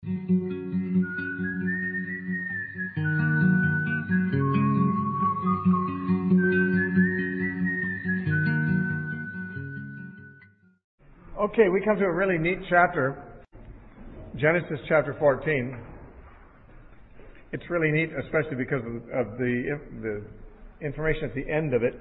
Okay, we come to a really neat chapter, Genesis chapter 14. It's really neat, especially because of the information at the end of it.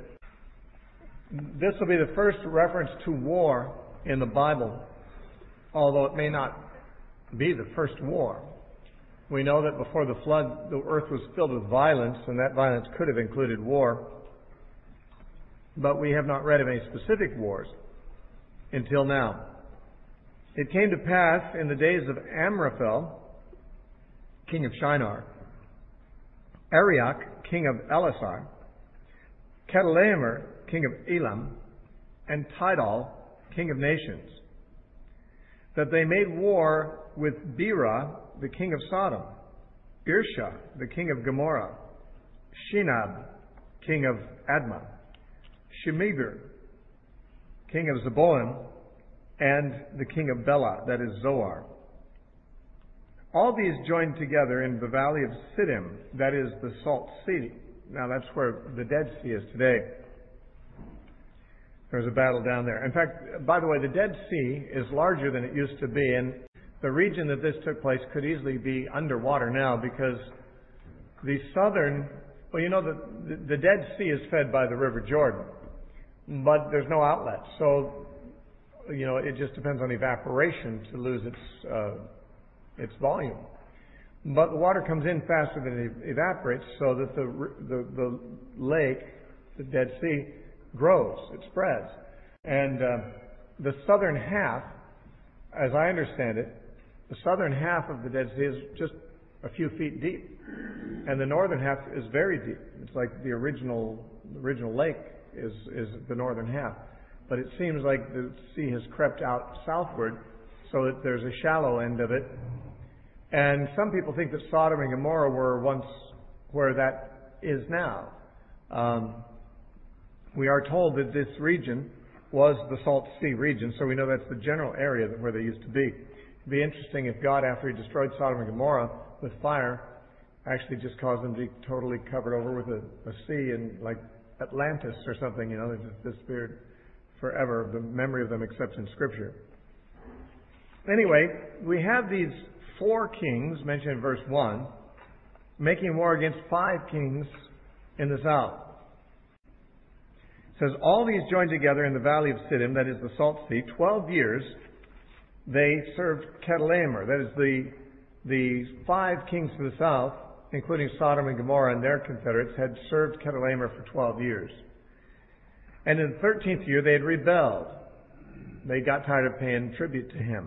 This will be the first reference to war in the Bible, although it may not be the first war. We know that before the flood, the earth was filled with violence, and that violence could have included war. But we have not read of any specific wars until now. It came to pass in the days of Amraphel, king of Shinar, Arioch, king of Elasar, Chedorlaomer, king of Elam, and Tidal, king of nations, that they made war with Bera, the king of Sodom, Birsha, the king of Gomorrah, Shinab, king of Admah, Shemeber, king of Zeboim, and the king of Bela, that is Zoar. All these joined together in the valley of Siddim, that is the Salt Sea. Now that's where the Dead Sea is today. There's a battle down there. In fact, by the way, the Dead Sea is larger than it used to be, and the region that this took place could easily be underwater now because the southern, the Dead Sea is fed by the River Jordan, but there's no outlet. So, it just depends on evaporation to lose its volume. But the water comes in faster than it evaporates, so that the lake, the Dead Sea, grows, it spreads. And the southern half, as I understand it, the southern half of the Dead Sea is just a few feet deep, and the northern half is very deep. It's like the original lake is the northern half. But it seems like the sea has crept out southward so that there's a shallow end of it. And some people think that Sodom and Gomorrah were once where that is now. We are told that this region was the Salt Sea region, so we know that's the general area where they used to be. It'd be interesting if God, after He destroyed Sodom and Gomorrah with fire, actually just caused them to be totally covered over with a sea, and like Atlantis or something, they just disappeared forever, the memory of them except in Scripture. Anyway, we have these 4 kings mentioned in verse 1 making war against 5 kings in the south. It says, all these joined together in the valley of Siddim, that is the Salt Sea, 12 years they served Chedorlaomer. That is the 5 kings to the south, including Sodom and Gomorrah and their confederates, had served Chedorlaomer for 12 years. And in the 13th year, they had rebelled. They got tired of paying tribute to him.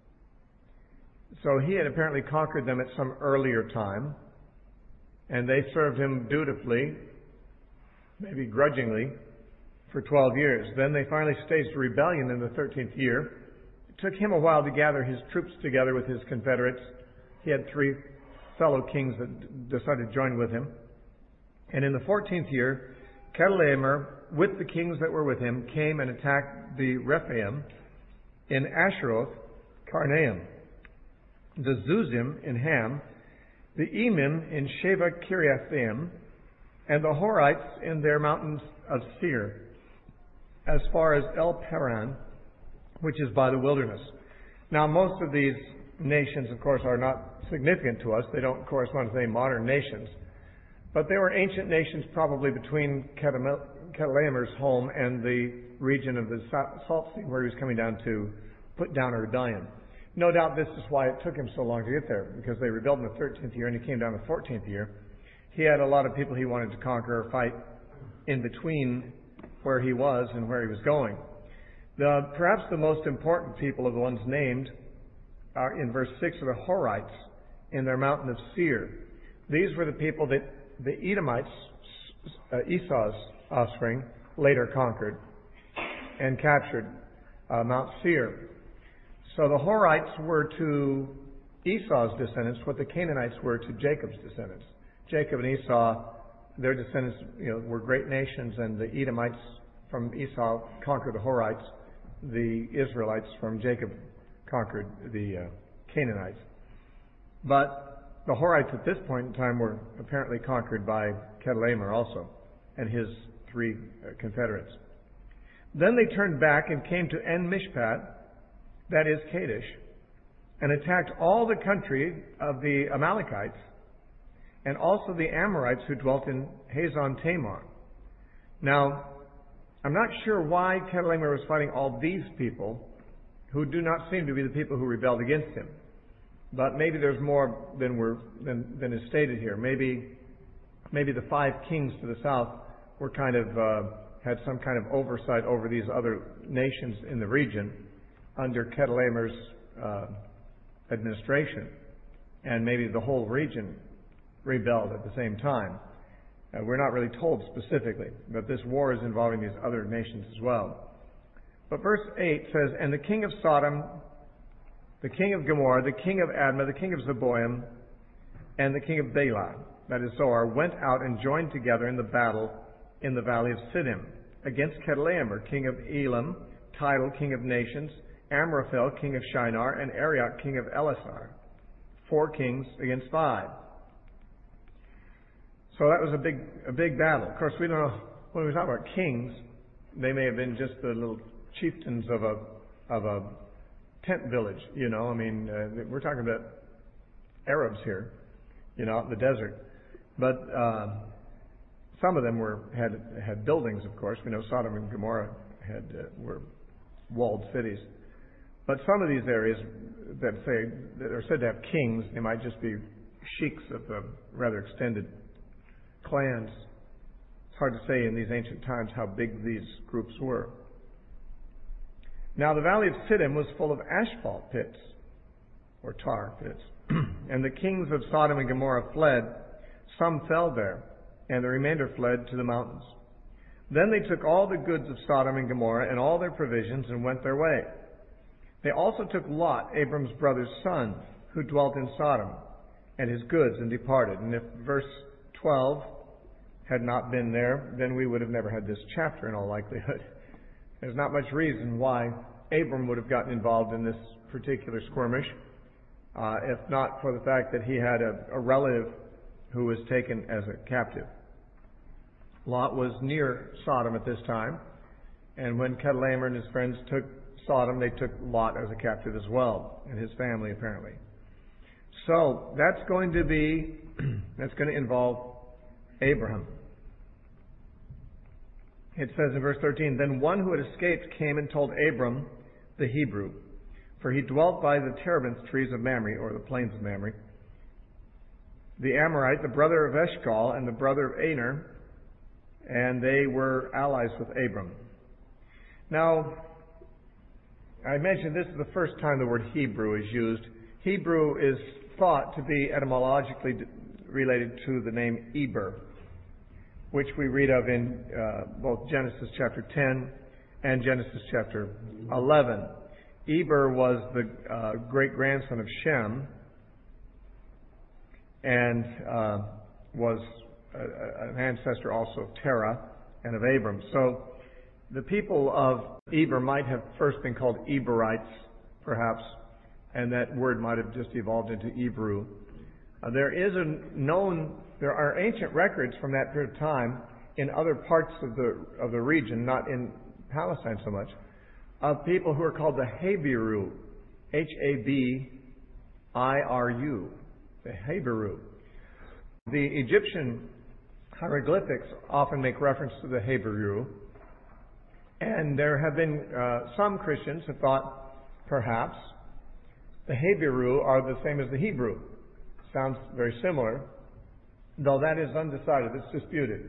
So he had apparently conquered them at some earlier time, and they served him dutifully, maybe grudgingly, for 12 years. Then they finally staged a rebellion in the 13th year. It took him a while to gather his troops together with his confederates. He had 3 fellow kings that decided to join with him. And in the 14th year, Chedorlaomer, with the kings that were with him, came and attacked the Rephaim in Asheroth Karnaim, the Zuzim in Ham, the Emim in Sheva Kiriathaim, and the Horites in their mountains of Seir, as far as El Paran, which is by the wilderness. Now, most of these nations, of course, are not significant to us. They don't correspond to any modern nations. But they were ancient nations, probably between Chedorlaomer's home and the region of the Salt Sea, where he was coming down to put down a rebellion. No doubt this is why it took him so long to get there, because they rebelled in the 13th year and he came down the 14th year. He had a lot of people he wanted to conquer or fight in between where he was and where he was going. Perhaps the most important people of the ones named are in verse 6 are the Horites in their mountain of Seir. These were the people that the Edomites, Esau's offspring, later conquered and captured Mount Seir. So the Horites were to Esau's descendants what the Canaanites were to Jacob's descendants. Jacob and Esau, their descendants, were great nations, and the Edomites from Esau conquered the Horites. The Israelites from Jacob conquered the Canaanites. But the Horites at this point in time were apparently conquered by Chedorlaomer also and his three confederates. Then they turned back and came to En-Mishpat, that is Kadesh, and attacked all the country of the Amalekites and also the Amorites who dwelt in Hazon Tamar. Now, I'm not sure why Chedorlaomer was fighting all these people who do not seem to be the people who rebelled against him. But maybe there's more than is stated here. Maybe the 5 kings to the south were had some kind of oversight over these other nations in the region under Chedorlaomer's administration, and maybe the whole region rebelled at the same time. We're not really told specifically, but this war is involving these other nations as well. But verse 8 says, "And the king of Sodom, the king of Gomorrah, the king of Admah, the king of Zeboim, and the king of Bela," that is Zoar, "went out and joined together in the battle in the valley of Siddim against Chedorlaomer, king of Elam, Tidal, king of nations, Amraphel, king of Shinar, and Arioch, king of Elasar. 4 kings against 5. So that was a big battle. Of course, we don't know, when we talk about kings, they may have been just the little chieftains of a tent village, you know. I mean, we're talking about Arabs here, you know, out in the desert. But some of them had buildings, of course. We know Sodom and Gomorrah were walled cities. But some of these areas that are said to have kings, they might just be sheiks of rather extended clans. It's hard to say in these ancient times how big these groups were. Now the valley of Siddim was full of asphalt pits, or tar pits, and the kings of Sodom and Gomorrah fled. Some fell there, and the remainder fled to the mountains. Then they took all the goods of Sodom and Gomorrah and all their provisions and went their way. They also took Lot, Abram's brother's son, who dwelt in Sodom, and his goods, and departed. And if verse 12 had not been there, then we would have never had this chapter in all likelihood. There's not much reason why Abram would have gotten involved in this particular skirmish, if not for the fact that he had a relative who was taken as a captive. Lot was near Sodom at this time, and when Chedorlaomer and his friends took Sodom, they took Lot as a captive as well, and his family apparently. So that's going to involve Abraham. It says in verse 13, "Then one who had escaped came and told Abram the Hebrew, for he dwelt by the terebinth trees of Mamre," or the plains of Mamre, "the Amorite, the brother of Eshcol, and the brother of Aner, and they were allies with Abram." Now, I mentioned this is the first time the word Hebrew is used. Hebrew is thought to be etymologically related to the name Eber, which we read of in both Genesis chapter 10 and Genesis chapter 11. Eber was the great-grandson of Shem and was an ancestor also of Terah and of Abram. So the people of Eber might have first been called Eberites, perhaps, and that word might have just evolved into Hebrew. There are ancient records from that period of time in other parts of the region, not in Palestine so much, of people who are called the Habiru, Habiru, the Habiru. The Egyptian hieroglyphics often make reference to the Habiru, and there have been some Christians who thought perhaps the Habiru are the same as the Hebrew. Sounds very similar, though that is undecided. It's disputed.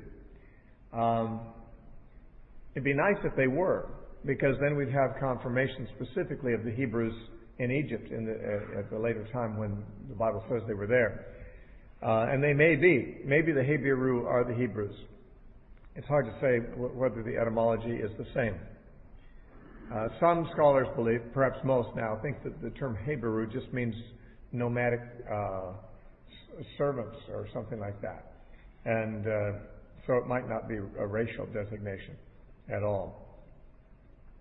It'd be nice if they were, because then we'd have confirmation specifically of the Hebrews in Egypt at the later time when the Bible says they were there. And they may be. Maybe the Habiru are the Hebrews. It's hard to say whether the etymology is the same. Some scholars believe, perhaps most now, think that the term Habiru just means nomadic servants or something like that. And so it might not be a racial designation at all.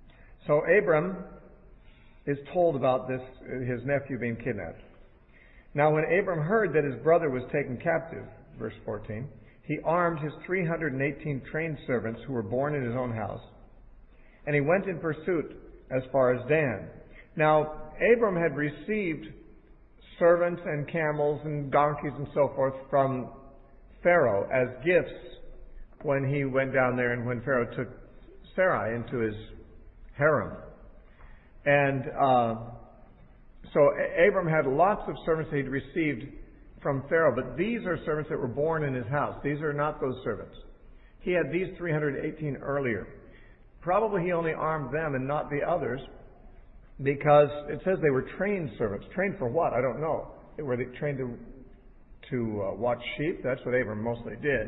So Abram is told about his nephew being kidnapped. Now when Abram heard that his brother was taken captive, verse 14, he armed his 318 trained servants who were born in his own house, and he went in pursuit as far as Dan. Now Abram had received servants and camels and donkeys and so forth from Pharaoh as gifts when he went down there and when Pharaoh took Sarai into his harem. And so Abram had lots of servants that he'd received from Pharaoh, but these are servants that were born in his house. These are not those servants. He had these 318 earlier. Probably he only armed them and not the others because it says they were trained servants. Trained for what? I don't know. Were they trained to watch sheep? That's what Abram mostly did.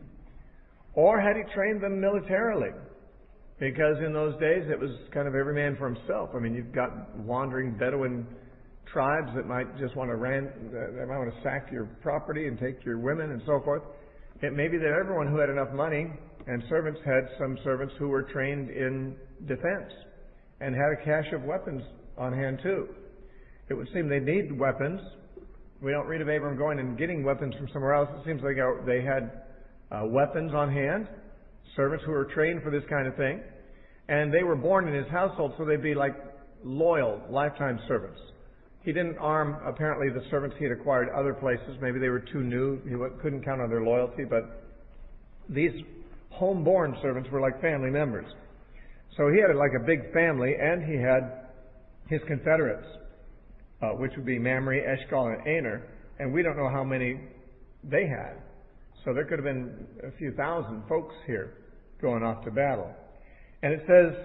Or had he trained them militarily? Because in those days it was kind of every man for himself. I mean, you've got wandering Bedouin tribes that might just want to sack your property and take your women and so forth. It may be that everyone who had enough money and servants had some servants who were trained in defense and had a cache of weapons on hand too. It would seem they needed weapons. We don't read of Abram going and getting weapons from somewhere else. It seems like they had weapons on hand, servants who were trained for this kind of thing, and they were born in his household, so they'd be like loyal, lifetime servants. He didn't arm, apparently, the servants he had acquired other places. Maybe they were too new. He couldn't count on their loyalty, but these homeborn servants were like family members. So he had like a big family, and he had his confederates, which would be Mamre, Eshcol, and Aner, and we don't know how many they had. So there could have been a few thousand folks here going off to battle. And it says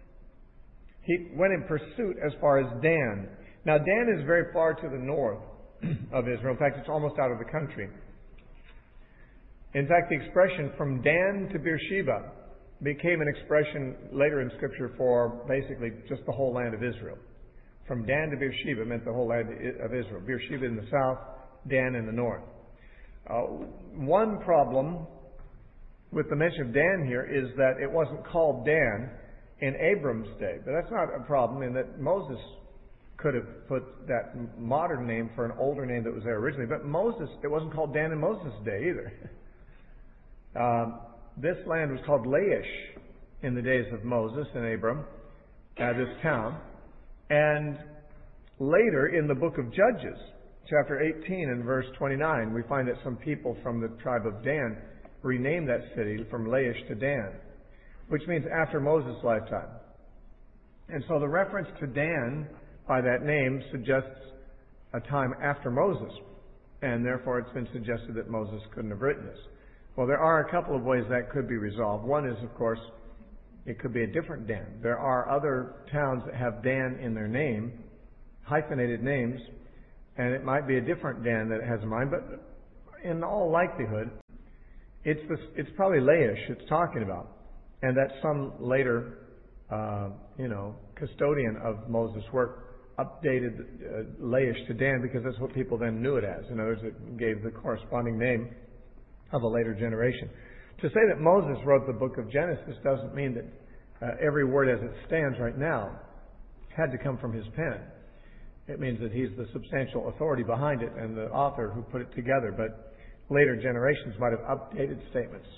he went in pursuit as far as Dan. Now Dan is very far to the north of Israel. In fact, it's almost out of the country. In fact, the expression from Dan to Beersheba became an expression later in Scripture for basically just the whole land of Israel. From Dan to Beersheba meant the whole land of Israel. Beersheba in the south, Dan in the north. One problem with the mention of Dan here is that it wasn't called Dan in Abram's day. But that's not a problem in that Moses could have put that modern name for an older name that was there originally. But Moses, it wasn't called Dan in Moses' day either. This land was called Laish in the days of Moses and Abram, this town. And later in the book of Judges, chapter 18 and verse 29, we find that some people from the tribe of Dan renamed that city from Laish to Dan, which means after Moses' lifetime. And so the reference to Dan by that name suggests a time after Moses, and therefore it's been suggested that Moses couldn't have written this. Well, there are a couple of ways that could be resolved. One is, of course, it could be a different Dan. There are other towns that have Dan in their name, hyphenated names, and it might be a different Dan that it has in mind, but in all likelihood, it's probably Laish it's talking about. And that some later, custodian of Moses' work updated Laish to Dan because that's what people then knew it as. In other words, it gave the corresponding name of a later generation. To say that Moses wrote the book of Genesis doesn't mean that every word as it stands right now had to come from his pen. It means that he's the substantial authority behind it and the author who put it together, but later generations might have updated statements.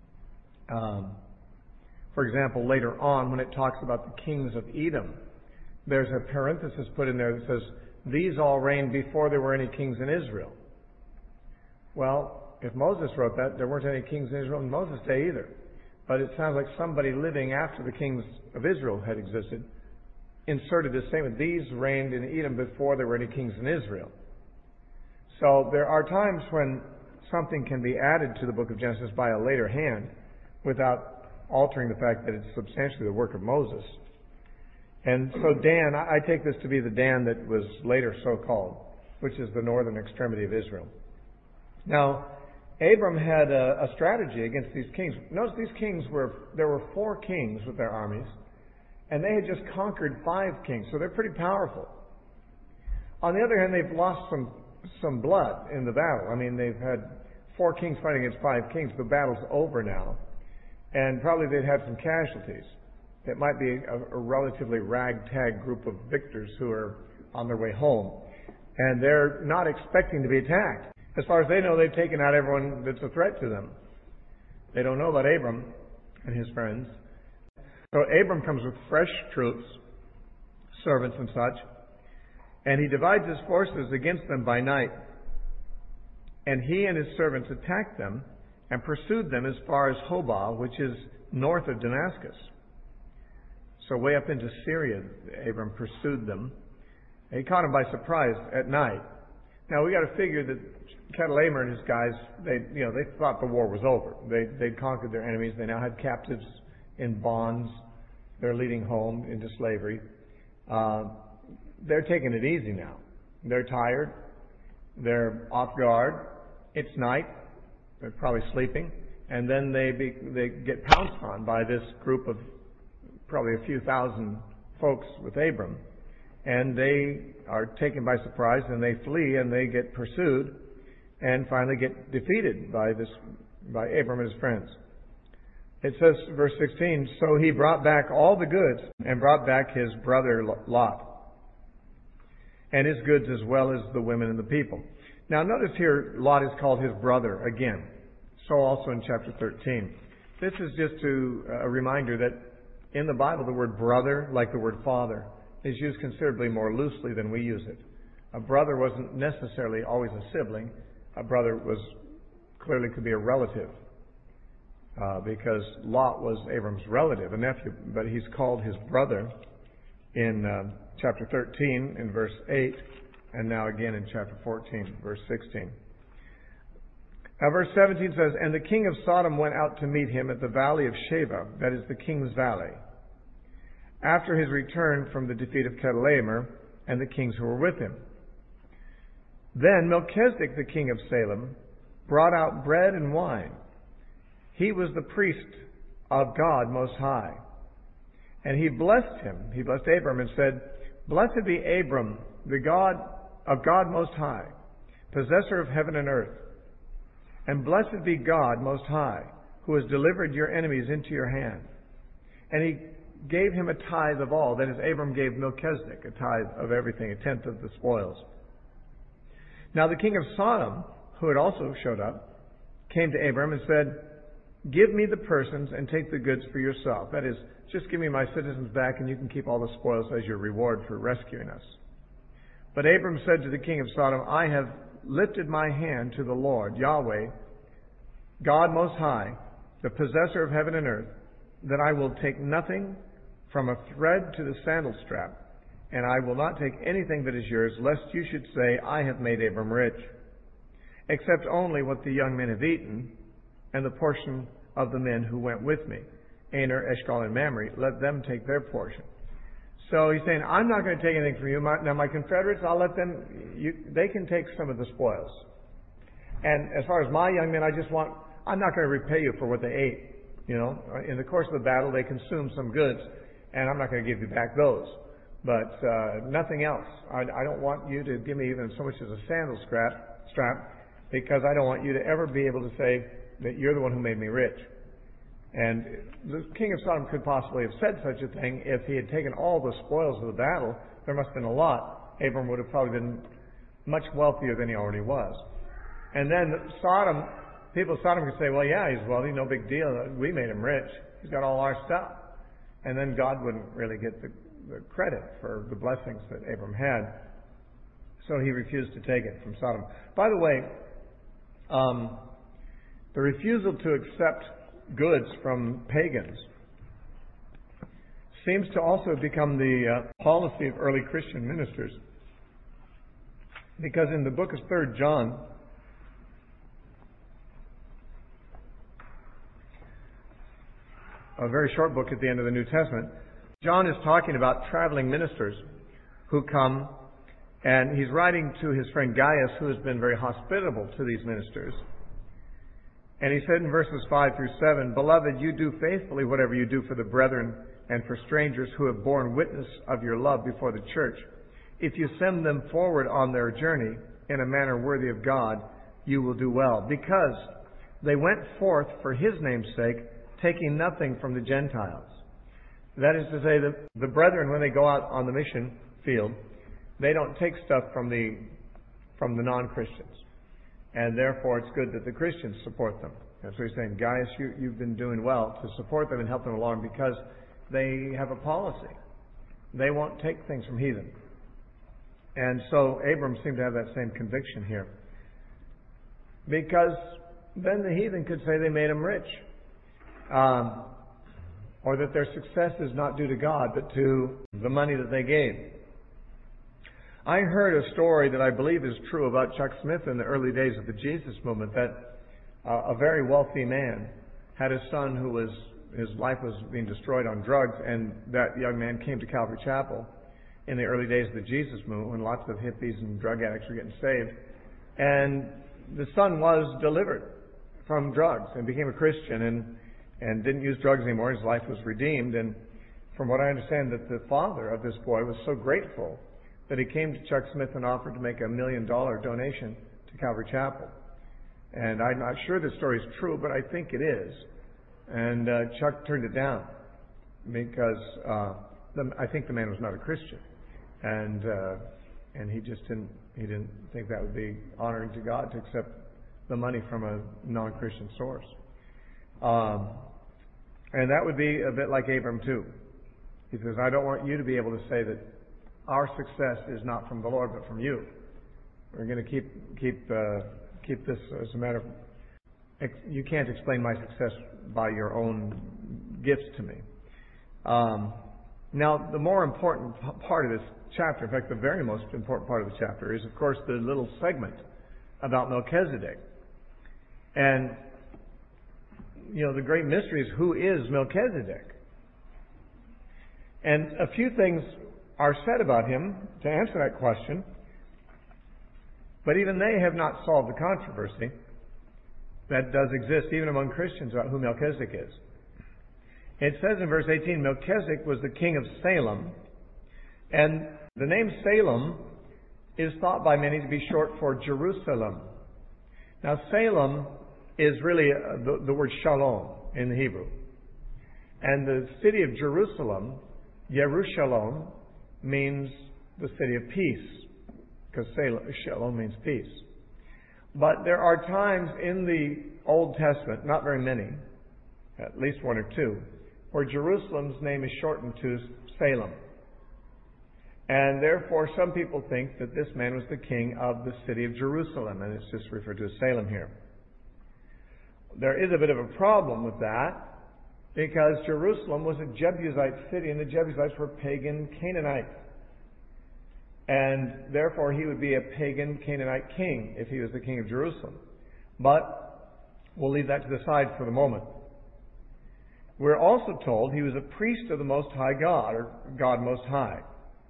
For example, later on when it talks about the kings of Edom, there's a parenthesis put in there that says, these all reigned before there were any kings in Israel. Well, if Moses wrote that, there weren't any kings in Israel in Moses' day either. But it sounds like somebody living after the kings of Israel had existed inserted this statement, these reigned in Edom before there were any kings in Israel. So there are times when something can be added to the book of Genesis by a later hand without altering the fact that it's substantially the work of Moses. And so Dan, I take this to be the Dan that was later so called, which is the northern extremity of Israel. Now, Abram had a strategy against these kings. Notice these kings there were 4 kings with their armies, and they had just conquered 5 kings, so they're pretty powerful. On the other hand, they've lost some blood in the battle. I mean, they've had 4 kings fighting against 5 kings. The battle's over now, and probably they'd had some casualties. It might be a relatively ragtag group of victors who are on their way home. And they're not expecting to be attacked. As far as they know, they've taken out everyone that's a threat to them. They don't know about Abram and his friends. So Abram comes with fresh troops, servants and such, and he divides his forces against them by night. And he and his servants attacked them and pursued them as far as Hobah, which is north of Damascus. So way up into Syria, Abram pursued them. And he caught them by surprise at night. Now we got to figure that Chedorlaomer and his guys, they thought the war was over. They'd conquered their enemies. They now had captives in bonds. They're leading home into slavery. They're taking it easy now. They're tired. They're off guard. It's night. They're probably sleeping. And then they get pounced on by this group of probably a few thousand folks with Abram. And they are taken by surprise, and they flee, and they get pursued, and finally get defeated by Abram and his friends. It says, verse 16, so he brought back all the goods, and brought back his brother Lot, and his goods as well as the women and the people. Now notice here, Lot is called his brother again. So also in chapter 13. This is just a reminder that in the Bible, the word brother, like the word father, is used considerably more loosely than we use it. A brother wasn't necessarily always a sibling. A brother clearly could be a relative, because Lot was Abram's relative, a nephew, but he's called his brother in chapter 13 in verse 8, and now again in chapter 14, verse 16. Now verse 17 says, and the king of Sodom went out to meet him at the valley of Sheva, that is the king's valley, after his return from the defeat of Chedorlaomer and the kings who were with him. Then Melchizedek, the king of Salem, brought out bread and wine. He was the priest of God Most High. And he blessed him. He blessed Abram and said, blessed be Abram, the God of God Most High, possessor of heaven and earth. And blessed be God Most High, who has delivered your enemies into your hand. And he gave him a tithe of all. That is, Abram gave Melchizedek a tithe of everything, a tenth of the spoils. Now the king of Sodom, who had also showed up, came to Abram and said, give me the persons and take the goods for yourself. That is, just give me my citizens back and you can keep all the spoils as your reward for rescuing us. But Abram said to the king of Sodom, I have lifted my hand to the Lord, Yahweh, God Most High, the possessor of heaven and earth, that I will take nothing from a thread to the sandal strap, and I will not take anything that is yours, lest you should say, I have made Abram rich, except only what the young men have eaten, and the portion of the men who went with me, Aner, Eshcol, and Mamre, let them take their portion. So he's saying, I'm not going to take anything from you. Now my confederates, I'll let them, they can take some of the spoils. And as far as my young men, I'm not going to repay you for what they ate. In the course of the battle, they consumed some goods, and I'm not going to give you back those. But nothing else. I don't want you to give me even so much as a sandal strap, because I don't want you to ever be able to say that you're the one who made me rich. And the king of Sodom could possibly have said such a thing if he had taken all the spoils of the battle. There must have been a lot. Abram would have probably been much wealthier than he already was. And then people of Sodom could say, well, yeah, he's wealthy, no big deal. We made him rich. He's got all our stuff. And then God wouldn't really get the credit for the blessings that Abram had. So he refused to take it from Sodom. By the way, the refusal to accept goods from pagans seems to also become the policy of early Christian ministers. Because in the book of 3 John, a very short book at the end of the New Testament, John is talking about traveling ministers who come, and he's writing to his friend Gaius, who has been very hospitable to these ministers. And he said in verses 5 through 7, Beloved, you do faithfully whatever you do for the brethren and for strangers who have borne witness of your love before the church. If you send them forward on their journey in a manner worthy of God, you will do well, because they went forth for His name's sake, taking nothing from the Gentiles. That is to say, that the brethren, when they go out on the mission field, they don't take stuff from the from the non-Christians. And therefore, it's good that the Christians support them. And so he's saying, guys, you've been doing well to support them and help them along because they have a policy. They won't take things from heathen. And so Abram seemed to have that same conviction here. Because then the heathen could say they made him rich. Or that their success is not due to God, but to the money that they gave. I heard a story that I believe is true about Chuck Smith in the early days of the Jesus movement, that a very wealthy man had a son his life was being destroyed on drugs, and that young man came to Calvary Chapel in the early days of the Jesus movement when lots of hippies and drug addicts were getting saved. And the son was delivered from drugs and became a Christian and didn't use drugs anymore. His life was redeemed. And from what I understand, that the father of this boy was so grateful that he came to Chuck Smith and offered to make $1 million donation to Calvary Chapel. And I'm not sure this story is true, but I think it is. And Chuck turned it down because I think the man was not a Christian, and he just didn't think that would be honoring to God to accept the money from a non-Christian source. And that would be a bit like Abram too. He says, I don't want you to be able to say that our success is not from the Lord, but from you. We're going to keep this as a matter of, you can't explain my success by your own gifts to me. Now, the more important part of this chapter, in fact, the very most important part of the chapter, is, of course, the little segment about Melchizedek. And, the great mystery is, who is Melchizedek? And a few things are said about him to answer that question, but even they have not solved the controversy that does exist even among Christians about who Melchizedek is. It says in verse 18, Melchizedek was the king of Salem, and the name Salem is thought by many to be short for Jerusalem. Now, Salem is really the word shalom in the Hebrew. And the city of Jerusalem, Yerushalom, means the city of peace, because shalom means peace. But there are times in the Old Testament, not very many, at least one or two, where Jerusalem's name is shortened to Salem. And therefore, some people think that this man was the king of the city of Jerusalem, and it's just referred to as Salem here. There is a bit of a problem with that, because Jerusalem was a Jebusite city, and the Jebusites were pagan Canaanites. And therefore, he would be a pagan Canaanite king if he was the king of Jerusalem. But we'll leave that to the side for the moment. We're also told he was a priest of the Most High God, or God Most High.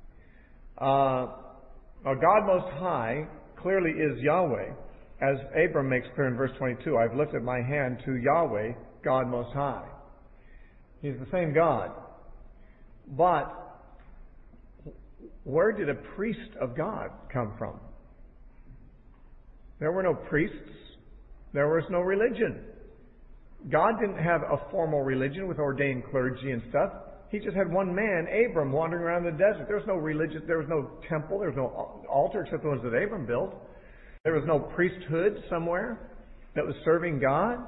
God Most High clearly is Yahweh, as Abram makes clear in verse 22. I've lifted my hand to Yahweh, God Most High. He's the same God. But where did a priest of God come from? There were no priests. There was no religion. God didn't have a formal religion with ordained clergy and stuff. He just had one man, Abram, wandering around the desert. There was no religion, there was no temple, there was no altar except the ones that Abram built. There was no priesthood somewhere that was serving God.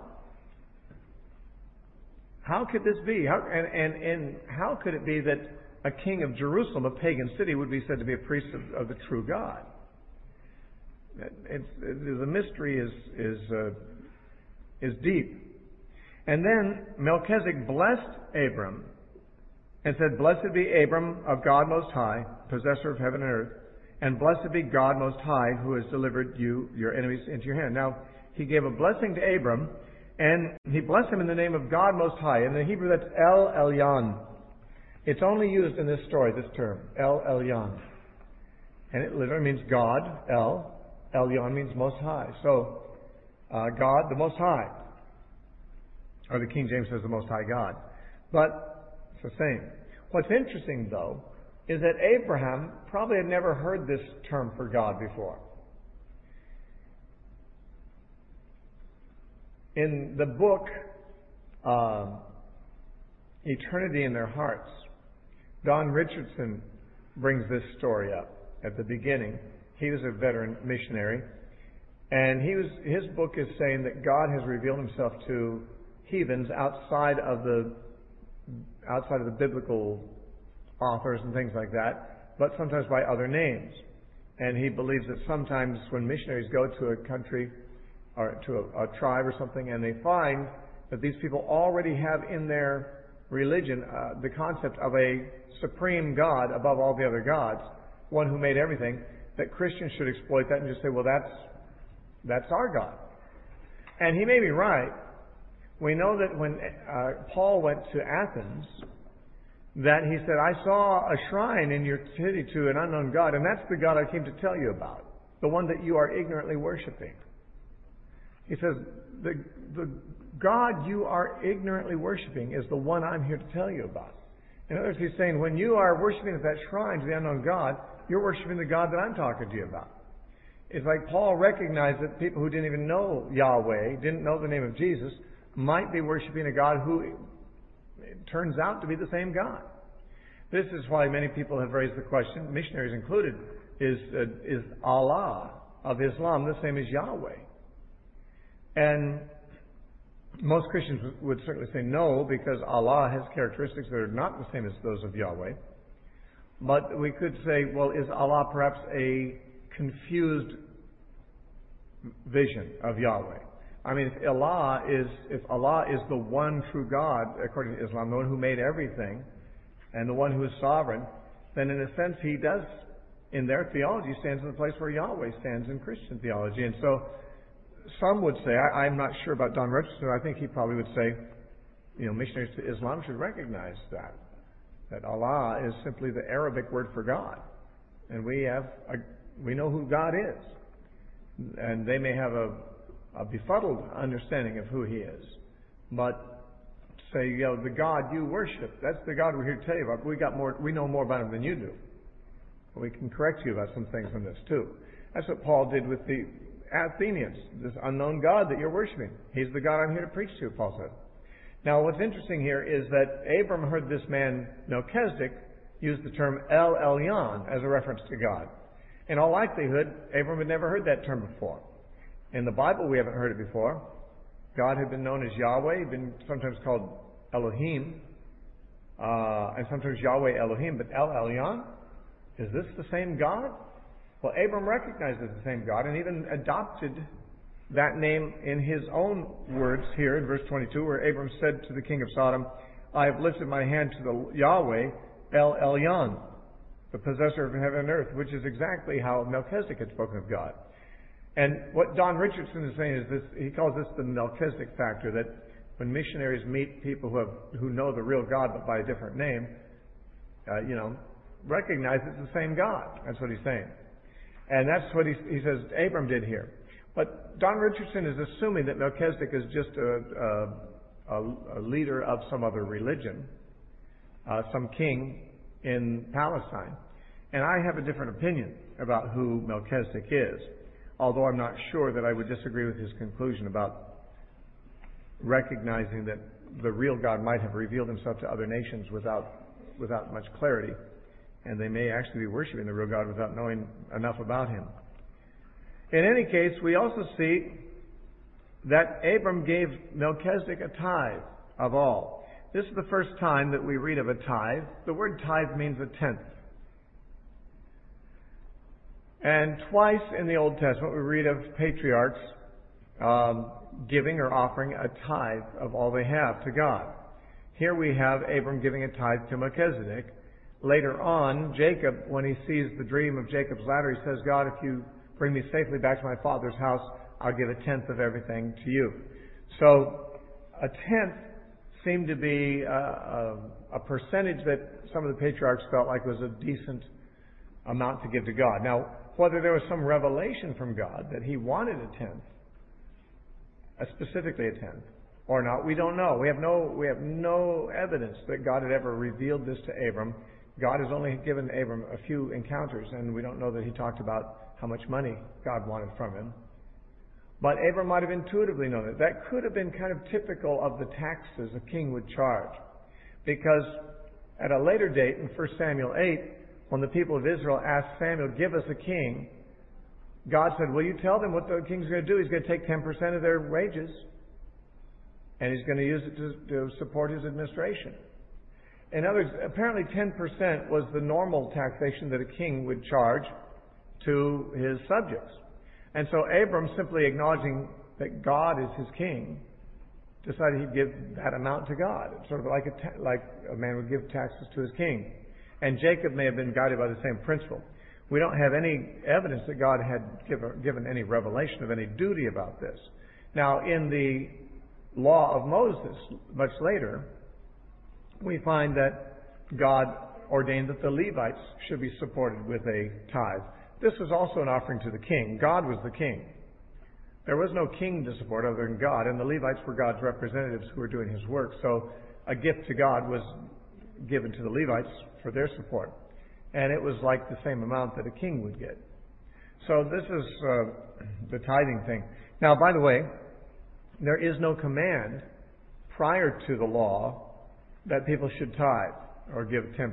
How could this be? And how could it be that a king of Jerusalem, a pagan city, would be said to be a priest of the true God? The mystery is deep. And then Melchizedek blessed Abram and said, Blessed be Abram of God Most High, possessor of heaven and earth, and blessed be God Most High, who has delivered you, your enemies, into your hand. Now, he gave a blessing to Abram, and he blessed him in the name of God Most High. In the Hebrew, that's El Elyon. It's only used in this story, this term, El Elyon. And it literally means God, El. Elyon means Most High. So, God, the Most High. Or the King James says the Most High God. But it's the same. What's interesting, though, is that Abraham probably had never heard this term for God before. In the book, Eternity in Their Hearts, Don Richardson brings this story up at the beginning. He was a veteran missionary. And his book is saying that God has revealed himself to heathens outside of the biblical authors and things like that, but sometimes by other names. And he believes that sometimes when missionaries go to a country or to a tribe or something, and they find that these people already have in their religion the concept of a supreme God above all the other gods, one who made everything, that Christians should exploit that and just say, well, that's our God. And he may be right. We know that when Paul went to Athens, that he said, I saw a shrine in your city to an unknown God, and that's the God I came to tell you about, the one that you are ignorantly worshiping. He says, the God you are ignorantly worshiping is the one I'm here to tell you about. In other words, he's saying, when you are worshiping at that shrine to the unknown God, you're worshiping the God that I'm talking to you about. It's like Paul recognized that people who didn't even know Yahweh, didn't know the name of Jesus, might be worshiping a God who it turns out to be the same God. This is why many people have raised the question, missionaries included, is Allah of Islam the same as Yahweh? And most Christians would certainly say no, because Allah has characteristics that are not the same as those of Yahweh. But we could say, well, is Allah perhaps a confused vision of Yahweh? I mean, if Allah is the one true God, according to Islam, the one who made everything, and the one who is sovereign, then in a sense he does, in their theology, stands in the place where Yahweh stands in Christian theology. And so some would say, I'm not sure about Don Richardson, I think he probably would say, missionaries to Islam should recognize that Allah is simply the Arabic word for God. And we know who God is. And they may have a befuddled understanding of who He is. But say, the God you worship, that's the God we're here to tell you about. We know more about Him than you do. But we can correct you about some things on this too. That's what Paul did with the Athenians, this unknown God that you're worshiping. He's the God I'm here to preach to, Paul said. Now, what's interesting here is that Abram heard this man, Melchizedek, use the term El Elyon as a reference to God. In all likelihood, Abram had never heard that term before. In the Bible, we haven't heard it before. God had been known as Yahweh, been sometimes called Elohim, and sometimes Yahweh Elohim, but El Elyon? Is this the same God? Well, Abram recognized it as the same God and even adopted that name in his own words here in verse 22, where Abram said to the king of Sodom, I have lifted my hand to the Yahweh, El Elyon, the possessor of heaven and earth, which is exactly how Melchizedek had spoken of God. And what Don Richardson is saying is this, he calls this the Melchizedek factor, that when missionaries meet people who know the real God but by a different name, recognize it's the same God. That's what he's saying. And that's what he says Abram did here. But Don Richardson is assuming that Melchizedek is just a leader of some other religion, some king in Palestine. And I have a different opinion about who Melchizedek is, although I'm not sure that I would disagree with his conclusion about recognizing that the real God might have revealed himself to other nations without much clarity, and they may actually be worshiping the real God without knowing enough about Him. In any case, we also see that Abram gave Melchizedek a tithe of all. This is the first time that we read of a tithe. The word tithe means a tenth. And twice in the Old Testament we read of patriarchs giving or offering a tithe of all they have to God. Here we have Abram giving a tithe to Melchizedek. Later on, Jacob, when he sees the dream of Jacob's ladder, he says, God, if you bring me safely back to my father's house, I'll give a tenth of everything to you. So a tenth seemed to be a percentage that some of the patriarchs felt like was a decent amount to give to God. Now, whether there was some revelation from God that He wanted a tenth, specifically a tenth, or not, we don't know. We have no evidence that God had ever revealed this to Abram. God has only given Abram a few encounters, and we don't know that he talked about how much money God wanted from him. But Abram might have intuitively known it. That could have been kind of typical of the taxes a king would charge. Because at a later date, in 1 Samuel 8, when the people of Israel asked Samuel, give us a king, God said, well, you tell them what the king's going to do. He's going to take 10% of their wages, and he's going to use it to support his administration. In other words, apparently 10% was the normal taxation that a king would charge to his subjects. And so Abram, simply acknowledging that God is his king, decided he'd give that amount to God. It's sort of like a man would give taxes to his king. And Jacob may have been guided by the same principle. We don't have any evidence that God had given any revelation of any duty about this. Now, in the law of Moses, much later, we find that God ordained that the Levites should be supported with a tithe. This was also an offering to the king. God was the king. There was no king to support other than God, and the Levites were God's representatives who were doing his work. So a gift to God was given to the Levites for their support. And it was like the same amount that a king would get. So this is the tithing thing. Now, by the way, there is no command prior to the law that people should tithe or give 10%.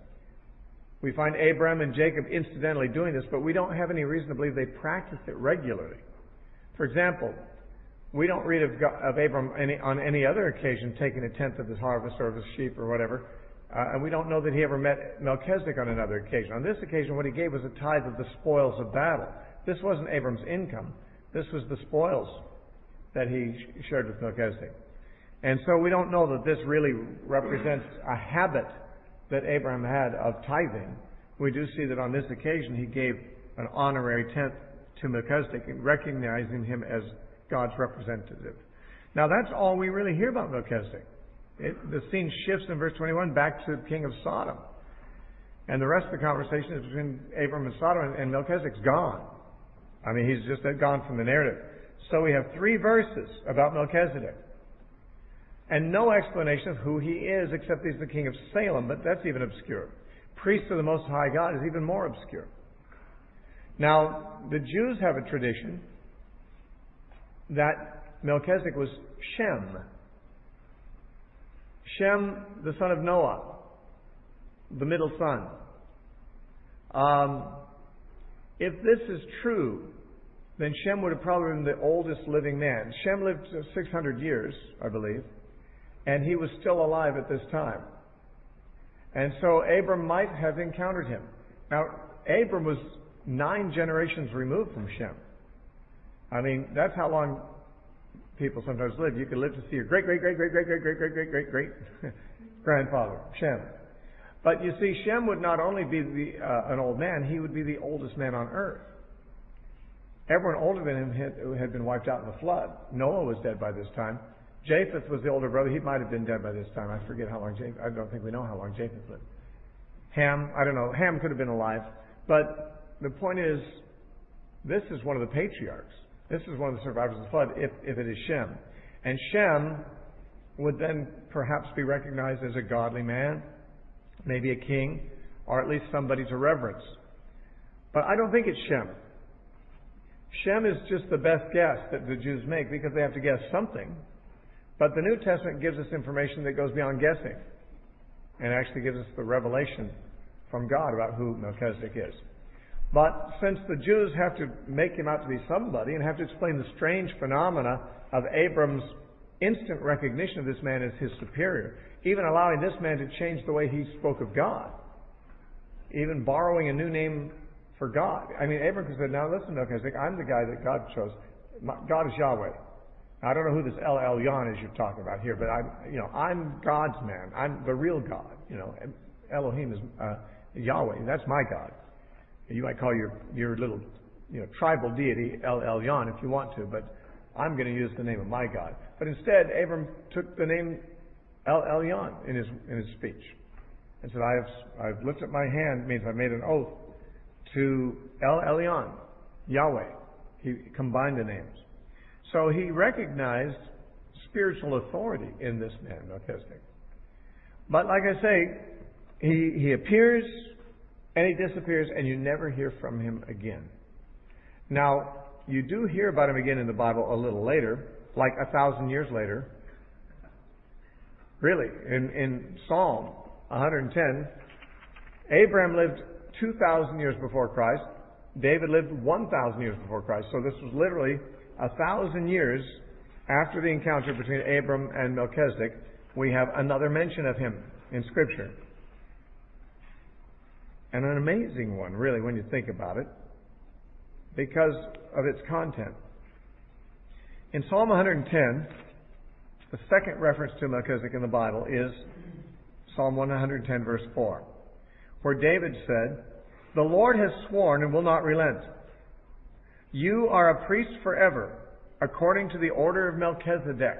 We find Abraham and Jacob incidentally doing this, but we don't have any reason to believe they practiced it regularly. For example, we don't read of Abram on any other occasion taking a tenth of his harvest or of his sheep or whatever. And we don't know that he ever met Melchizedek on another occasion. On this occasion, what he gave was a tithe of the spoils of battle. This wasn't Abram's income. This was the spoils that he shared with Melchizedek. And so we don't know that this really represents a habit that Abraham had of tithing. We do see that on this occasion he gave an honorary tenth to Melchizedek, recognizing him as God's representative. Now that's all we really hear about Melchizedek. The scene shifts in verse 21 back to the king of Sodom. And the rest of the conversation is between Abram and Sodom, and Melchizedek's gone. I mean, he's just gone from the narrative. So we have 3 verses about Melchizedek. And no explanation of who he is, except he's the king of Salem, but that's even obscure. Priest of the Most High God is even more obscure. Now, the Jews have a tradition that Melchizedek was Shem. Shem, the son of Noah, the middle son. If this is true, then Shem would have probably been the oldest living man. Shem lived 600 years, I believe, and he was still alive at this time. And so Abram might have encountered him. Now, Abram was 9 generations removed from Shem. I mean, that's how long people sometimes live. You could live to see your great grandfather, Shem. But you see, Shem would not only be an old man, he would be the oldest man on earth. Everyone older than him had been wiped out in the flood. Noah was dead by this time. Japheth was the older brother. He might have been dead by this time. I forget how long I don't think we know how long Japheth lived. Ham, I don't know. Ham could have been alive. But the point is, this is one of the patriarchs. This is one of the survivors of the flood, if it is Shem. And Shem would then perhaps be recognized as a godly man, maybe a king, or at least somebody to reverence. But I don't think it's Shem. Shem is just the best guess that the Jews make because they have to guess something. But the New Testament gives us information that goes beyond guessing and actually gives us the revelation from God about who Melchizedek is. But since the Jews have to make him out to be somebody and have to explain the strange phenomena of Abram's instant recognition of this man as his superior, even allowing this man to change the way he spoke of God, even borrowing a new name for God. I mean, Abram said, now listen, Melchizedek, I'm the guy that God chose. God is Yahweh. I don't know who this El Elyon is you're talking about here, but I'm God's man. I'm the real God. Elohim is Yahweh. That's my God. You might call your little tribal deity El Elyon if you want to, but I'm going to use the name of my God. But instead, Abram took the name El Elyon in his speech and said, I've lifted my hand, means I've made an oath to El Elyon, Yahweh. He combined the names. So he recognized spiritual authority in this man, Melchizedek. But like I say, he appears and he disappears and you never hear from him again. Now, you do hear about him again in the Bible a little later, like 1,000 years later. Really, in Psalm 110, Abraham lived 2,000 years before Christ. David lived 1,000 years before Christ. So this was literally 1,000 years after the encounter between Abram and Melchizedek. We have another mention of him in Scripture. And an amazing one, really, when you think about it, because of its content. In Psalm 110, the second reference to Melchizedek in the Bible is Psalm 110, verse 4, where David said, "The Lord has sworn and will not relent. You are a priest forever, according to the order of Melchizedek."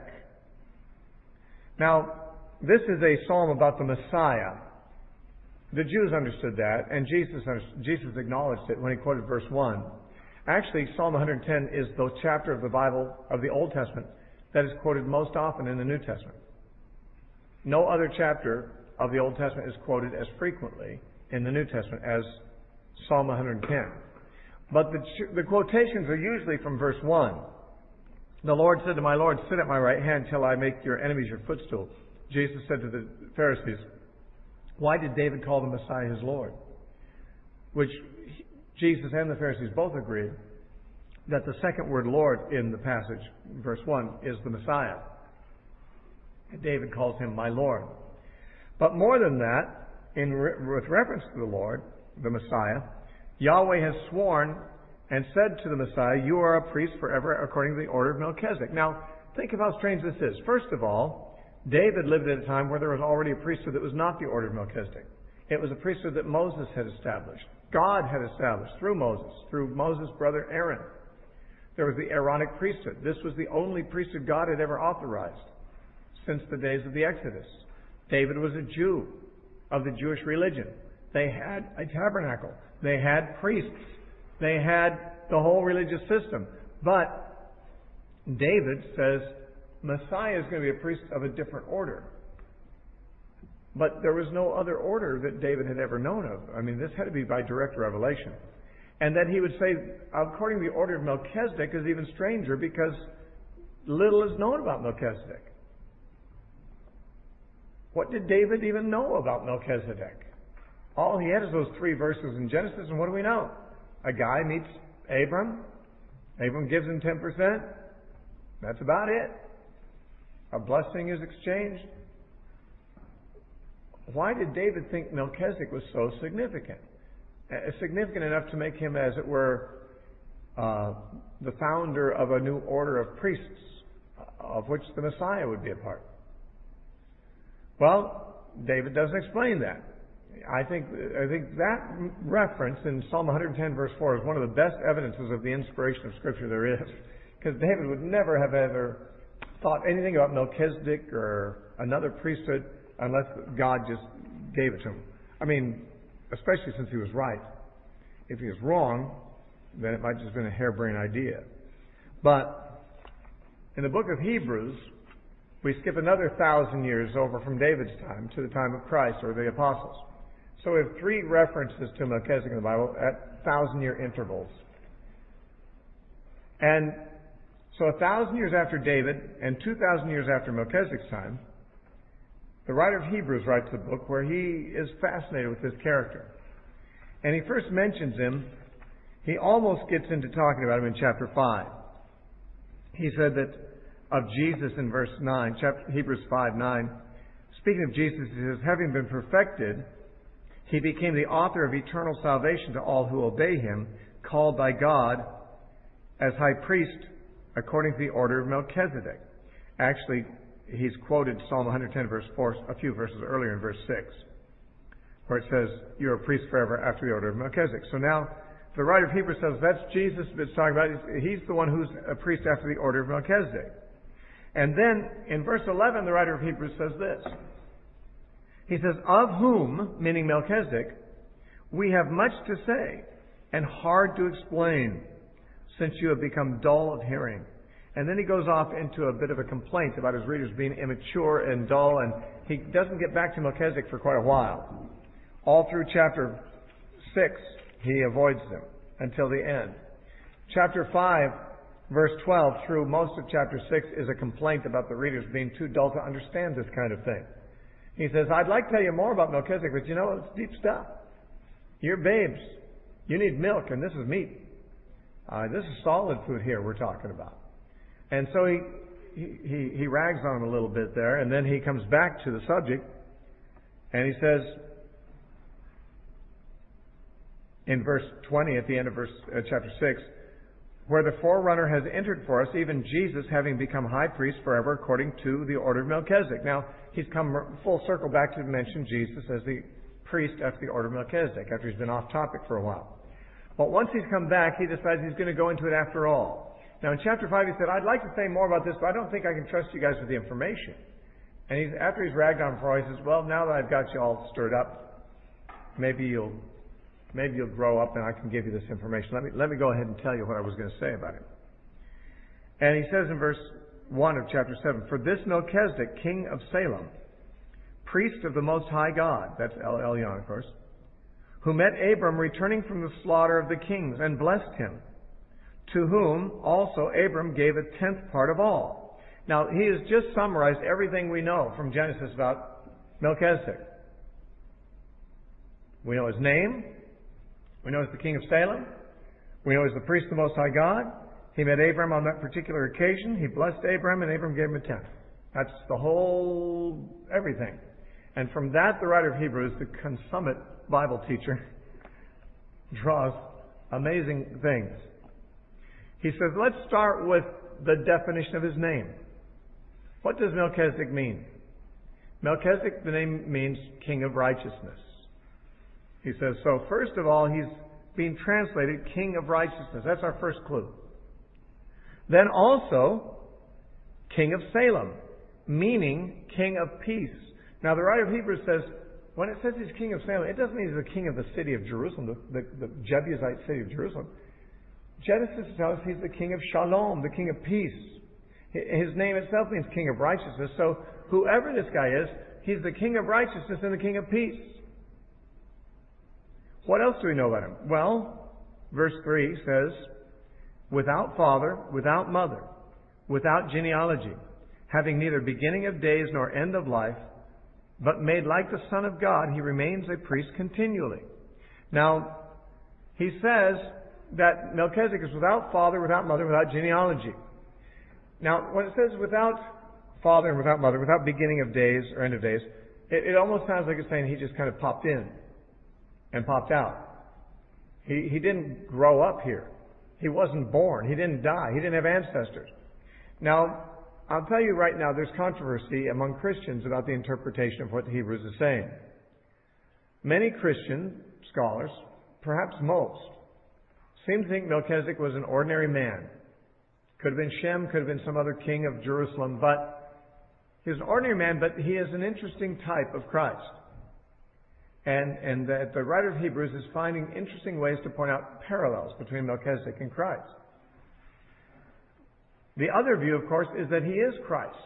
Now, this is a psalm about the Messiah. The Jews understood that, and Jesus acknowledged it when he quoted verse 1. Actually, Psalm 110 is the chapter of the Bible, of the Old Testament, that is quoted most often in the New Testament. No other chapter of the Old Testament is quoted as frequently in the New Testament as Psalm 110. But the quotations are usually from verse 1. "The Lord said to my Lord, sit at my right hand till I make your enemies your footstool." Jesus said to the Pharisees, why did David call the Messiah his Lord? Which Jesus and the Pharisees both agreed that the second word Lord in the passage, verse 1, is the Messiah. And David calls him my Lord. But more than that, with reference to the Lord, the Messiah, Yahweh has sworn and said to the Messiah, "You are a priest forever according to the order of Melchizedek." Now, think of how strange this is. First of all, David lived at a time where there was already a priesthood that was not the order of Melchizedek. It was a priesthood that Moses had established. God had established through Moses' brother Aaron. There was the Aaronic priesthood. This was the only priesthood God had ever authorized since the days of the Exodus. David was a Jew of the Jewish religion. They had a tabernacle. They had priests. They had the whole religious system. But David says Messiah is going to be a priest of a different order. But there was no other order that David had ever known of. I mean, this had to be by direct revelation. And that he would say, according to the order of Melchizedek, is even stranger because little is known about Melchizedek. What did David even know about Melchizedek? All he had is those 3 verses in Genesis, and what do we know? A guy meets Abram. Abram gives him 10%. That's about it. A blessing is exchanged. Why did David think Melchizedek was so significant? Significant enough to make him, as it were, the founder of a new order of priests, of which the Messiah would be a part. Well, David doesn't explain that. I think that reference in Psalm 110 verse 4 is one of the best evidences of the inspiration of Scripture there is. Because David would never have ever thought anything about Melchizedek or another priesthood unless God just gave it to him. I mean, especially since he was right. If he was wrong, then it might just have been a harebrained idea. But in the book of Hebrews, we skip another 1,000 years over from David's time to the time of Christ or the apostles. So we have 3 references to Melchizedek in the Bible at 1,000-year intervals. And so 1,000 years after David and 2,000 years after Melchizedek's time, the writer of Hebrews writes a book where he is fascinated with this character. And he first mentions him. He almost gets into talking about him in chapter 5. He said that of Jesus in verse 9, Hebrews 5:9, speaking of Jesus, he says, having been perfected, he became the author of eternal salvation to all who obey him, called by God as high priest according to the order of Melchizedek. Actually, he's quoted Psalm 110 verse 4 a few verses earlier in verse 6, where it says, you're a priest forever after the order of Melchizedek. So now, the writer of Hebrews says that's Jesus that's talking about. He's the one who's a priest after the order of Melchizedek. And then, in verse 11, the writer of Hebrews says this. He says, of whom, meaning Melchizedek, we have much to say and hard to explain, since you have become dull of hearing. And then he goes off into a bit of a complaint about his readers being immature and dull, and he doesn't get back to Melchizedek for quite a while. All through chapter 6, he avoids them until the end. Chapter 5, verse 12, through most of chapter 6, is a complaint about the readers being too dull to understand this kind of thing. He says, I'd like to tell you more about Melchizedek, but you know, it's deep stuff. You're babes. You need milk, and this is meat. This is solid food here we're talking about. And so he rags on him a little bit there, and then he comes back to the subject, and he says in verse 20, at the end of chapter 6, where the forerunner has entered for us, even Jesus, having become high priest forever according to the order of Melchizedek. Now, he's come full circle back to mention Jesus as the priest after the order of Melchizedek, after he's been off topic for a while. But once he's come back, he decides he's going to go into it after all. Now, in chapter 5, he said, I'd like to say more about this, but I don't think I can trust you guys with the information. And after he's ragged on for a while, he says, well, now that I've got you all stirred up, maybe you'll grow up and I can give you this information. Let me go ahead and tell you what I was going to say about him. And he says in verse 1 of chapter 7, for this Melchizedek, king of Salem, priest of the Most High God, that's El Elyon, of course, who met Abram returning from the slaughter of the kings and blessed him, to whom also Abram gave a tenth part of all. Now, he has just summarized everything we know from Genesis about Melchizedek. We know his name. We know he's the king of Salem. We know he's the priest of the Most High God. He met Abram on that particular occasion. He blessed Abram, and Abram gave him a tenth. That's the whole everything. And from that, the writer of Hebrews, the consummate Bible teacher, draws amazing things. He says, let's start with the definition of his name. What does Melchizedek mean? Melchizedek, the name means king of righteousness. He says, so first of all, he's being translated king of righteousness. That's our first clue. Then also, king of Salem, meaning king of peace. Now, the writer of Hebrews says, when it says he's king of Salem, it doesn't mean he's the king of the city of Jerusalem, the Jebusite city of Jerusalem. Genesis tells us he's the king of Shalom, the king of peace. His name itself means king of righteousness. So whoever this guy is, he's the king of righteousness and the king of peace. What else do we know about him? Well, verse 3 says, without father, without mother, without genealogy, having neither beginning of days nor end of life, but made like the Son of God, he remains a priest continually. Now, he says that Melchizedek is without father, without mother, without genealogy. Now, when it says without father and without mother, without beginning of days or end of days, it almost sounds like it's saying he just kind of popped in and popped out. He didn't grow up here. He wasn't born. He didn't die. He didn't have ancestors. Now, I'll tell you right now, there's controversy among Christians about the interpretation of what Hebrews is saying. Many Christian scholars, perhaps most, seem to think Melchizedek was an ordinary man. Could have been Shem, could have been some other king of Jerusalem, but he was an ordinary man, but he is an interesting type of Christ. And that the writer of Hebrews is finding interesting ways to point out parallels between Melchizedek and Christ. The other view, of course, is that he is Christ.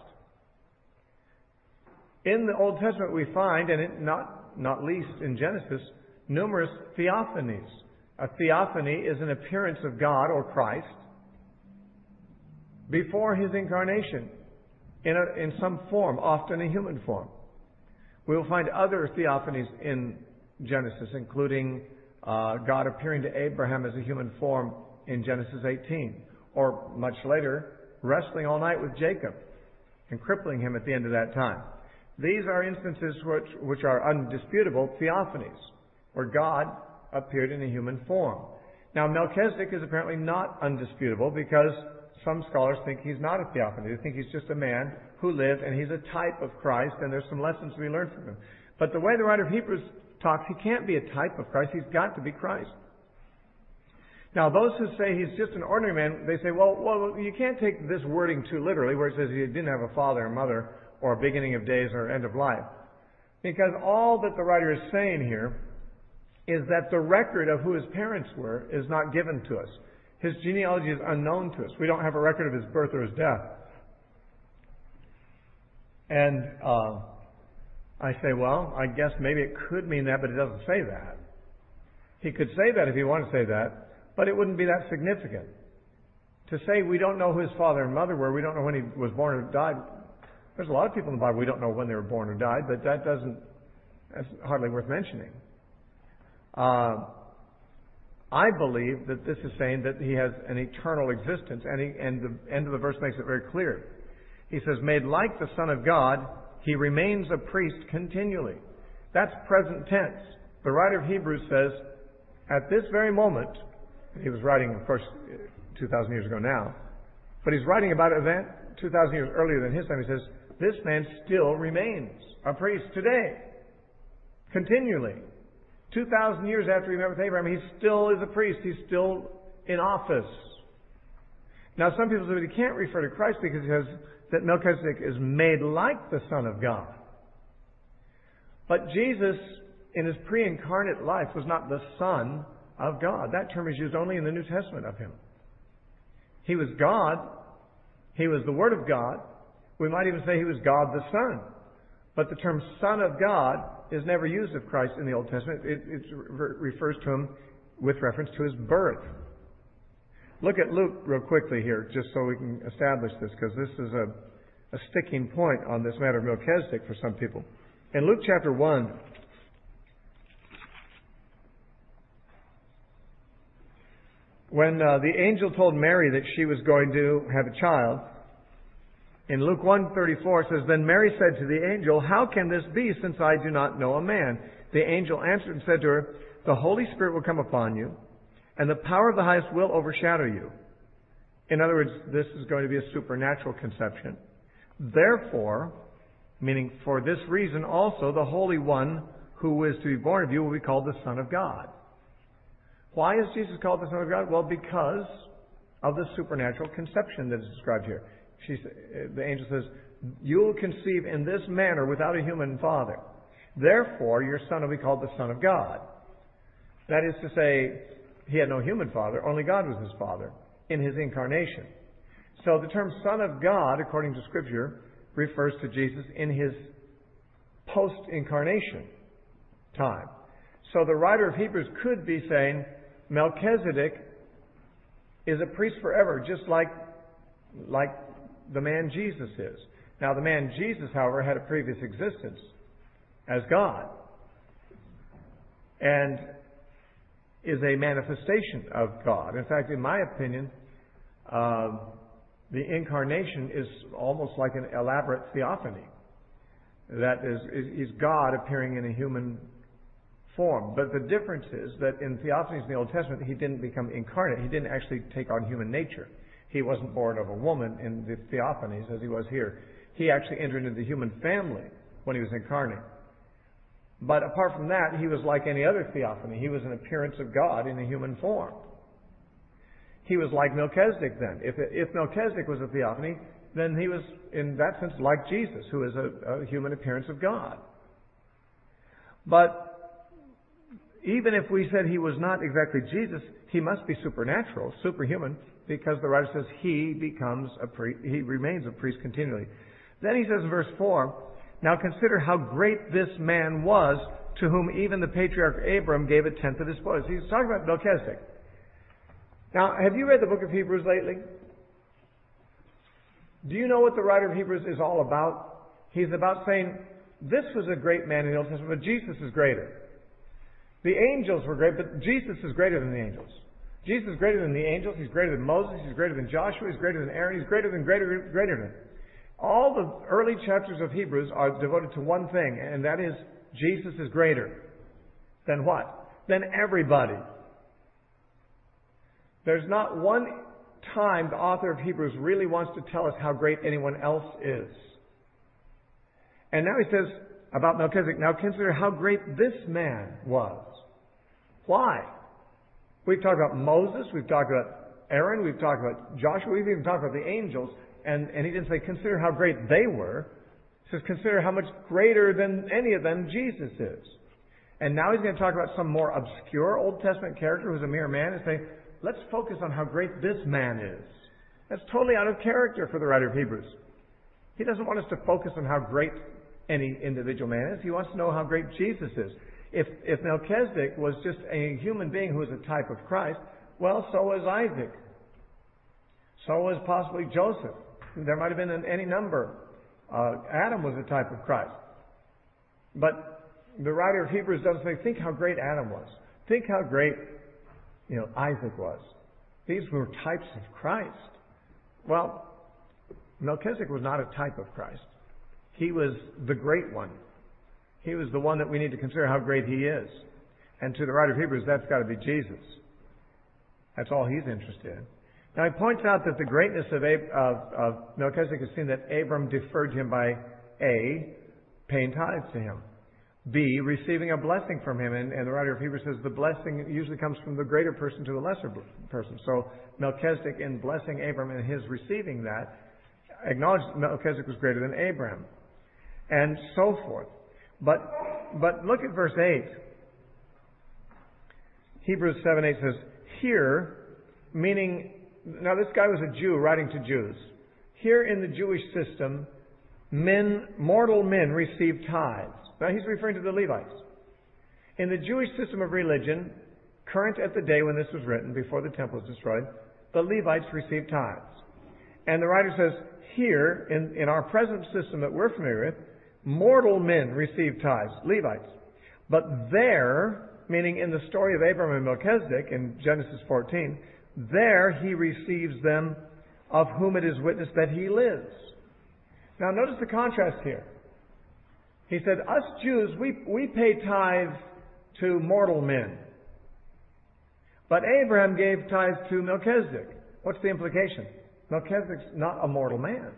In the Old Testament we find, and not least in Genesis, numerous theophanies. A theophany is an appearance of God or Christ before his incarnation in some form, often a human form. We will find other theophanies in Genesis, including God appearing to Abraham as a human form in Genesis 18, or much later, wrestling all night with Jacob and crippling him at the end of that time. These are instances which are undisputable theophanies, where God appeared in a human form. Now, Melchizedek is apparently not undisputable because some scholars think he's not a theophany. They think he's just a man who lived and he's a type of Christ and there's some lessons to be learned from him. But the way the writer of Hebrews talks, he can't be a type of Christ. He's got to be Christ. Now, those who say he's just an ordinary man, they say, well, you can't take this wording too literally where it says he didn't have a father or mother or a beginning of days or end of life. Because all that the writer is saying here is that the record of who his parents were is not given to us. His genealogy is unknown to us. We don't have a record of his birth or his death. And I say, well, I guess maybe it could mean that, but it doesn't say that. He could say that if he wanted to say that, but it wouldn't be that significant. To say we don't know who his father and mother were, we don't know when he was born or died. There's a lot of people in the Bible we don't know when they were born or died, but that's hardly worth mentioning. I believe that this is saying that he has an eternal existence, and the end of the verse makes it very clear. He says, made like the Son of God, he remains a priest continually. That's present tense. The writer of Hebrews says, at this very moment, he was writing, of course, 2,000 years ago now, but he's writing about an event 2,000 years earlier than his time. He says, this man still remains a priest today, continually. 2,000 years after he met with Abraham, he still is a priest. He's still in office. Now, some people say that he can't refer to Christ because he says that Melchizedek is made like the Son of God. But Jesus, in his pre-incarnate life, was not the Son of God. That term is used only in the New Testament of him. He was God. He was the Word of God. We might even say he was God the Son. But the term Son of God is never used of Christ in the Old Testament. It refers to him with reference to his birth. Look at Luke real quickly here, just so we can establish this, because this is a sticking point on this matter of Melchizedek for some people. In Luke chapter 1, when the angel told Mary that she was going to have a child, in Luke 1:34 it says, then Mary said to the angel, how can this be, since I do not know a man? The angel answered and said to her, the Holy Spirit will come upon you, and the power of the highest will overshadow you. In other words, this is going to be a supernatural conception. Therefore, meaning for this reason also, the Holy One who is to be born of you will be called the Son of God. Why is Jesus called the Son of God? Well, because of the supernatural conception that is described here. The angel says, you will conceive in this manner without a human father. Therefore, your son will be called the Son of God. That is to say, he had no human father, only God was his father in his incarnation. So the term Son of God, according to Scripture, refers to Jesus in his post-incarnation time. So the writer of Hebrews could be saying, Melchizedek is a priest forever, just like the man Jesus is. Now, the man Jesus, however, had a previous existence as God and is a manifestation of God. In fact, in my opinion, the incarnation is almost like an elaborate theophany. That is God appearing in a human form. But the difference is that in theophanies in the Old Testament, he didn't become incarnate. He didn't actually take on human nature. He wasn't born of a woman in the theophanies as he was here. He actually entered into the human family when he was incarnate. But apart from that, he was like any other theophany. He was an appearance of God in a human form. He was like Melchizedek then. If Melchizedek was a theophany, then he was, in that sense, like Jesus, who is a human appearance of God. But even if we said he was not exactly Jesus, he must be supernatural, superhuman, because the writer says he remains a priest continually. Then he says in verse 4, now consider how great this man was, to whom even the patriarch Abram gave a tenth of his spoils. He's talking about Melchizedek. Now, have you read the book of Hebrews lately? Do you know what the writer of Hebrews is all about? He's about saying, this was a great man in the Old Testament, but Jesus is greater. The angels were great, but Jesus is greater than the angels. Jesus is greater than the angels. He's greater than Moses. He's greater than Joshua. He's greater than Aaron. He's greater than. All the early chapters of Hebrews are devoted to one thing, and that is Jesus is greater than what? Than everybody. There's not one time the author of Hebrews really wants to tell us how great anyone else is. And now he says about Melchizedek, now consider how great this man was. Why? We've talked about Moses, we've talked about Aaron, we've talked about Joshua, we've even talked about the angels, and he didn't say consider how great they were. He says consider how much greater than any of them Jesus is. And now he's going to talk about some more obscure Old Testament character who's a mere man and say, let's focus on how great this man is. That's totally out of character for the writer of Hebrews. He doesn't want us to focus on how great any individual man is. He wants to know how great Jesus is. If Melchizedek was just a human being who was a type of Christ, well, so was Isaac. So was possibly Joseph. There might have been any number. Adam was a type of Christ. But the writer of Hebrews doesn't say, think how great Adam was. Think how great Isaac was. These were types of Christ. Well, Melchizedek was not a type of Christ. He was the great one. He was the one that we need to consider how great he is. And to the writer of Hebrews, that's got to be Jesus. That's all he's interested in. Now, he points out that the greatness of Melchizedek is seen that Abram deferred him by A, paying tithes to him, B, receiving a blessing from him. And the writer of Hebrews says the blessing usually comes from the greater person to the lesser person. So Melchizedek, in blessing Abram and his receiving that, acknowledged Melchizedek was greater than Abram, and so forth. But look at verse 8. Hebrews 7:8 says, here, meaning, now this guy was a Jew writing to Jews. Here in the Jewish system, mortal men received tithes. Now he's referring to the Levites. In the Jewish system of religion, current at the day when this was written, before the temple was destroyed, the Levites received tithes. And the writer says, here, in our present system that we're familiar with, mortal men receive tithes, Levites. But there, meaning in the story of Abram and Melchizedek in Genesis 14, there he receives them of whom it is witnessed that he lives. Now notice the contrast here. He said, us Jews, we pay tithe to mortal men. But Abraham gave tithes to Melchizedek. What's the implication? Melchizedek's not a mortal man.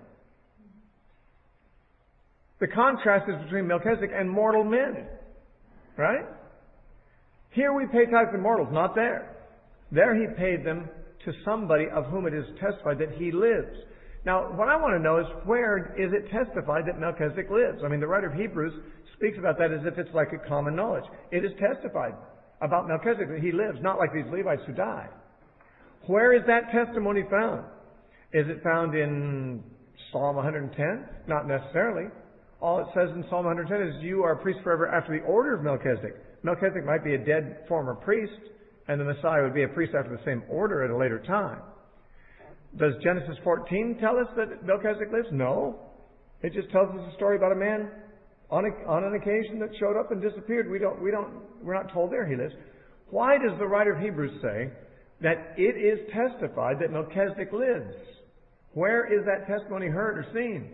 The contrast is between Melchizedek and mortal men. Right? Here we pay tithes to mortals, not there. There he paid them to somebody of whom it is testified that he lives. Now, what I want to know is, where is it testified that Melchizedek lives? I mean, the writer of Hebrews speaks about that as if it's like a common knowledge. It is testified about Melchizedek that he lives, not like these Levites who die. Where is that testimony found? Is it found in Psalm 110? Not necessarily. All it says in Psalm 110 is, you are a priest forever after the order of Melchizedek. Melchizedek might be a dead former priest, and the Messiah would be a priest after the same order at a later time. Does Genesis 14 tell us that Melchizedek lives? No. It just tells us a story about a man on an occasion that showed up and disappeared. We're not told there he lives. Why does the writer of Hebrews say that it is testified that Melchizedek lives? Where is that testimony heard or seen?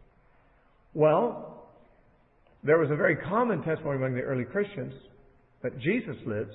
Well, there was a very common testimony among the early Christians that Jesus lives.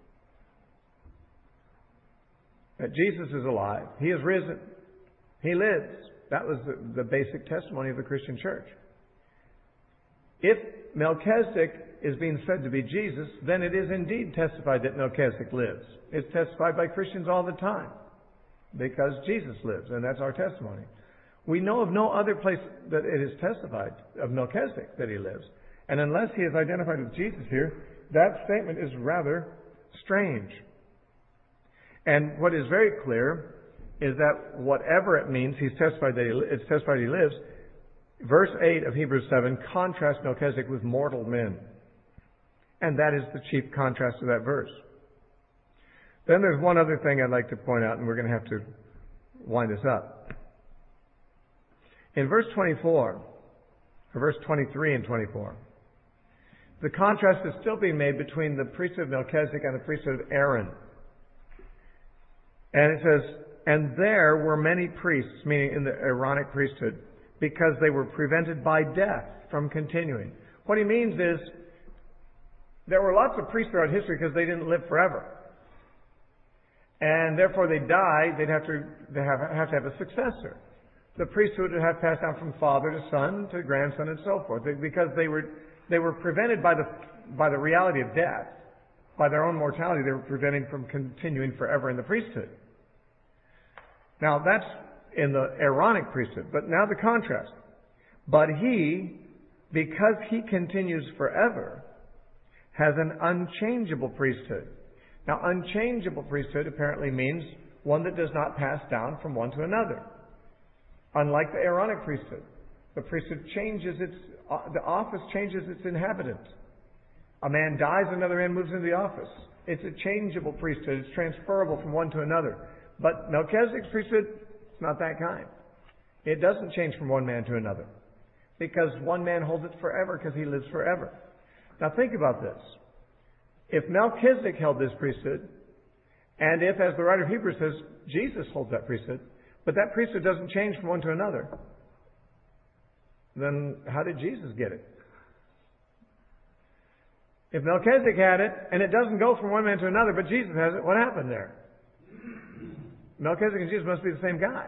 That Jesus is alive. He is risen. He lives. That was the basic testimony of the Christian church. If Melchizedek is being said to be Jesus, then it is indeed testified that Melchizedek lives. It's testified by Christians all the time, because Jesus lives, and that's our testimony. We know of no other place that it is testified of Melchizedek that he lives. And unless he is identified with Jesus here, that statement is rather strange. And what is very clear is that whatever it means, it's testified he lives. Verse 8 of Hebrews 7 contrasts Melchizedek with mortal men. And that is the chief contrast of that verse. Then there's one other thing I'd like to point out, and we're going to have to wind this up. In verse 24, or verse 23 and 24, the contrast is still being made between the priesthood of Melchizedek and the priesthood of Aaron. And it says, and there were many priests, meaning in the Aaronic priesthood, because they were prevented by death from continuing. What he means is, there were lots of priests throughout history because they didn't live forever. And therefore they died, they'd have to have a successor. The priesthood would have passed down from father to son to grandson and so forth, because they were prevented by the reality of death. By their own mortality, they were prevented from continuing forever in the priesthood. Now that's in the Aaronic priesthood, but now the contrast. But he, because he continues forever, has an unchangeable priesthood. Now unchangeable priesthood apparently means one that does not pass down from one to another. Unlike the Aaronic priesthood, the priesthood the office changes its inhabitant. A man dies, another man moves into the office. It's a changeable priesthood. It's transferable from one to another. But Melchizedek's priesthood, it's not that kind. It doesn't change from one man to another, because one man holds it forever because he lives forever. Now think about this. If Melchizedek held this priesthood, And if, as the writer of Hebrews says, Jesus holds that priesthood, but that priesthood doesn't change from one to another, then how did Jesus get it? If Melchizedek had it, and it doesn't go from one man to another, but Jesus has it, what happened there? Melchizedek and Jesus must be the same guy.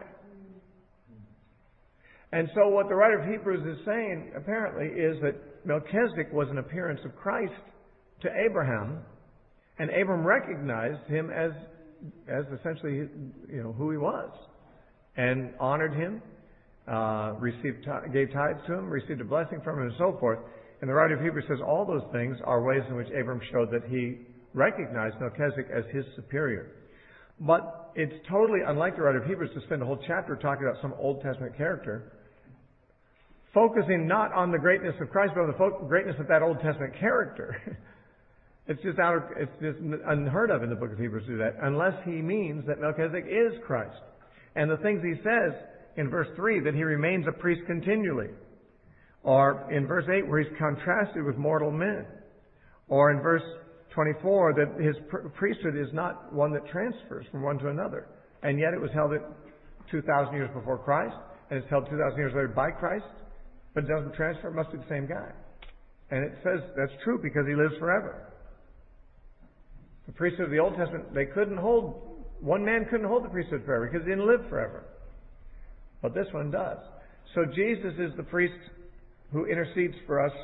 And so what the writer of Hebrews is saying, apparently, is that Melchizedek was an appearance of Christ to Abraham, and Abram recognized him as essentially, who he was, and honored him, gave tithes to him, received a blessing from him, and so forth. And the writer of Hebrews says all those things are ways in which Abram showed that he recognized Melchizedek as his superior. But it's totally unlike the writer of Hebrews to spend a whole chapter talking about some Old Testament character, focusing not on the greatness of Christ, but on the greatness of that Old Testament character. It's just unheard of in the book of Hebrews to do that, unless he means that Melchizedek is Christ. And the things he says in verse 3, that he remains a priest continually. Or in verse 8, where he's contrasted with mortal men. Or in verse 24, that his priesthood is not one that transfers from one to another. And yet it was held at 2,000 years before Christ, and it's held 2,000 years later by Christ, but it doesn't transfer. It must be the same guy. And it says that's true because he lives forever. The priesthood of the Old Testament, one man couldn't hold the priesthood forever because he didn't live forever. But this one does. So Jesus is the priest who intercedes for us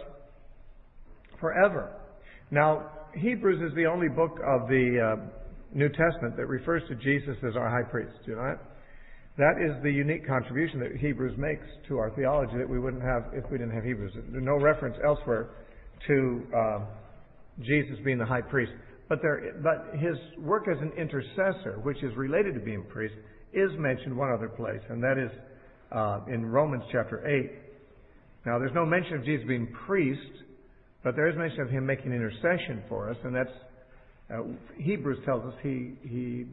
forever. Now, Hebrews is the only book of the New Testament that refers to Jesus as our high priest. Do you know that? That is the unique contribution that Hebrews makes to our theology that we wouldn't have if we didn't have Hebrews. There's no reference elsewhere to Jesus being the high priest. But his work as an intercessor, which is related to being priest, is mentioned one other place, and that is in Romans chapter 8. Now, there's no mention of Jesus being priest, but there is mention of him making intercession for us, and that's Hebrews tells us he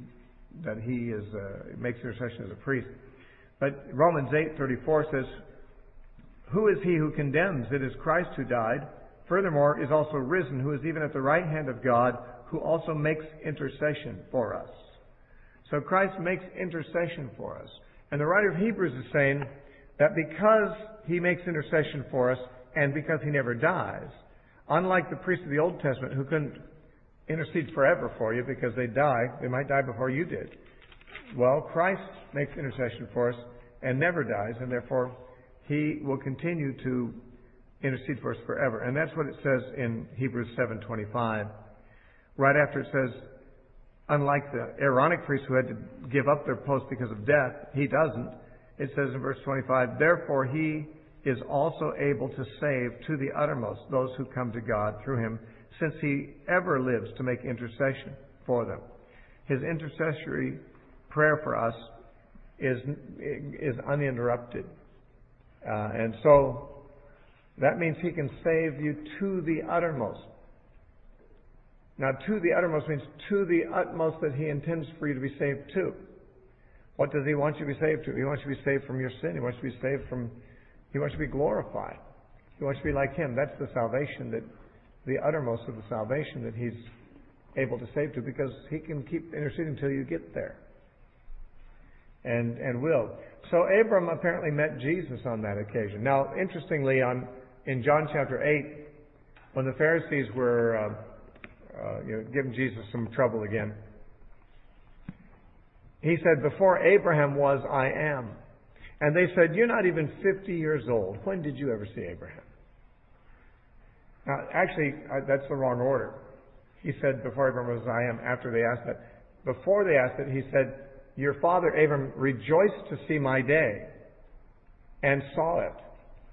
makes intercession as a priest. But Romans 8:34 says, "Who is he who condemns? It is Christ who died. Furthermore, is also risen, who is even at the right hand of God, who also makes intercession for us." So Christ makes intercession for us. And the writer of Hebrews is saying that because he makes intercession for us and because he never dies, unlike the priests of the Old Testament who couldn't intercede forever for you because they might die before you did. Well, Christ makes intercession for us and never dies, and therefore he will continue to intercede for us forever. And that's what it says in Hebrews 7:25. Right after it says, unlike the Aaronic priests who had to give up their post because of death, he doesn't. It says in verse 25, "Therefore he is also able to save to the uttermost those who come to God through him, since he ever lives to make intercession for them." His intercessory prayer for us is uninterrupted. And so that means he can save you to the uttermost. Now, to the uttermost means to the utmost that he intends for you to be saved to. What does he want you to be saved to? He wants you to be saved from your sin. He wants you to be saved from... He wants you to be glorified. He wants you to be like him. That's the salvation, the uttermost of the salvation that he's able to save to, because he can keep interceding until you get there. And will. So Abram apparently met Jesus on that occasion. Now, interestingly, in John chapter 8, when the Pharisees were giving Jesus some trouble again, he said, "Before Abraham was, I am." And they said, "You're not even 50 years old. When did you ever see Abraham?" Now, actually, that's the wrong order. He said, "Before Abraham was, I am," after they asked that. Before they asked it, he said, "Your father Abraham rejoiced to see my day and saw it."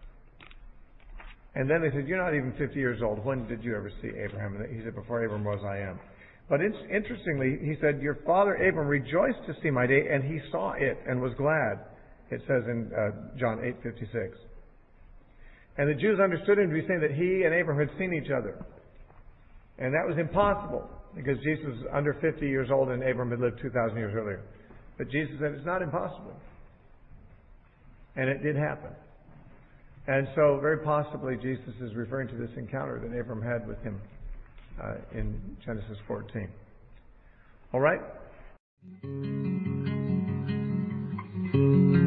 And then they said, "You're not even 50 years old. When did you ever see Abraham?" And he said, "Before Abraham was, I am." But interestingly, he said, "Your father Abraham rejoiced to see my day, and he saw it and was glad." It says in John 8:56. And the Jews understood him to be saying that he and Abraham had seen each other. And that was impossible, because Jesus was under 50 years old and Abraham had lived 2,000 years earlier. But Jesus said it's not impossible. And it did happen. And so, very possibly, Jesus is referring to this encounter that Abraham had with him in Genesis 14. All right? you.